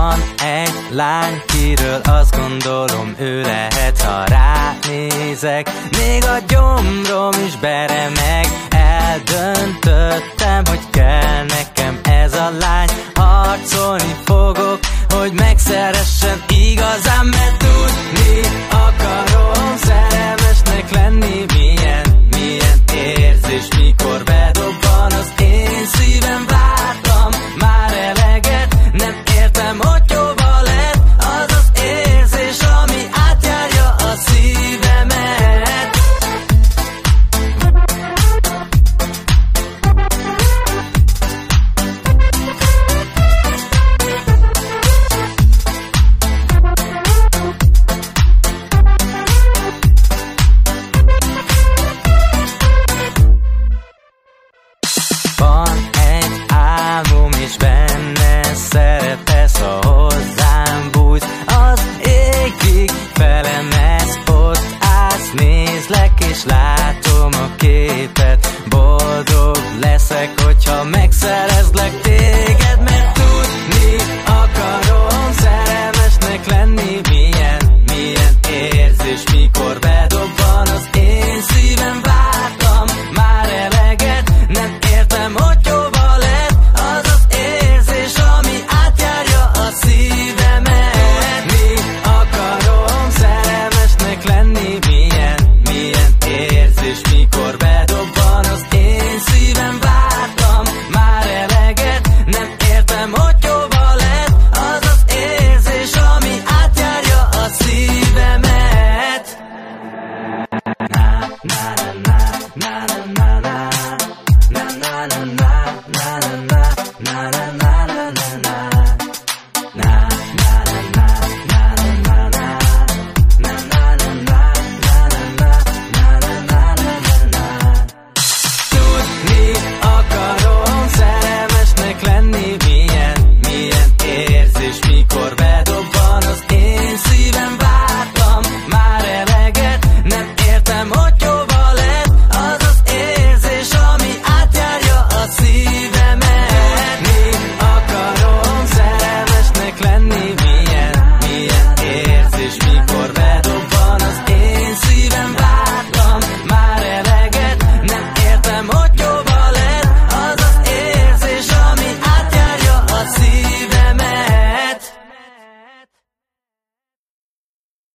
Van egy lány, kiről azt gondolom, ő lehet, ha ránézek. Még a gyomrom is beremeg. Eldöntöttem, hogy kell nekem ez a lány. Harcolni fogok, hogy megszeressen igazán, mert tudni akarom szerelmesnek lenni. Milyen érzés, mikor bedobban az én szívem. Vártam már eleget, nem értem, hogy hova lett az az érzés, ami átjárja a szívemet. Van egy álmom, és benne szerepelsz, ha hozzám bújsz. Az égig felemesz, ott állsz, nézlek, és látom a képet. Boldog leszek, hogyha megszerezlek.